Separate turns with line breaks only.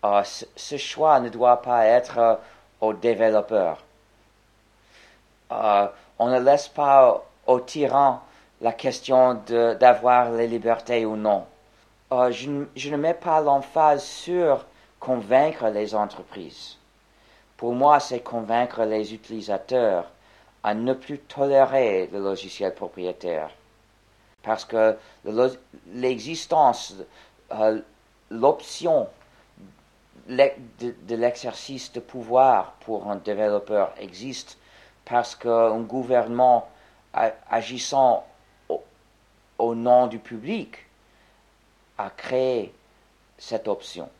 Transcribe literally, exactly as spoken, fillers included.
Euh, ce, ce choix ne doit pas être euh, aux développeurs. Euh, on ne laisse pas aux tyrans la question de, d'avoir les libertés ou non. Euh, je, je ne mets pas l'emphase sur convaincre les entreprises. Pour moi, c'est convaincre les utilisateurs à ne plus tolérer le logiciel propriétaire. Parce que le, l'existence, euh, l'option de, de l'exercice de pouvoir pour un développeur existe parce qu'un gouvernement agissant au, au nom du public a créé cette option.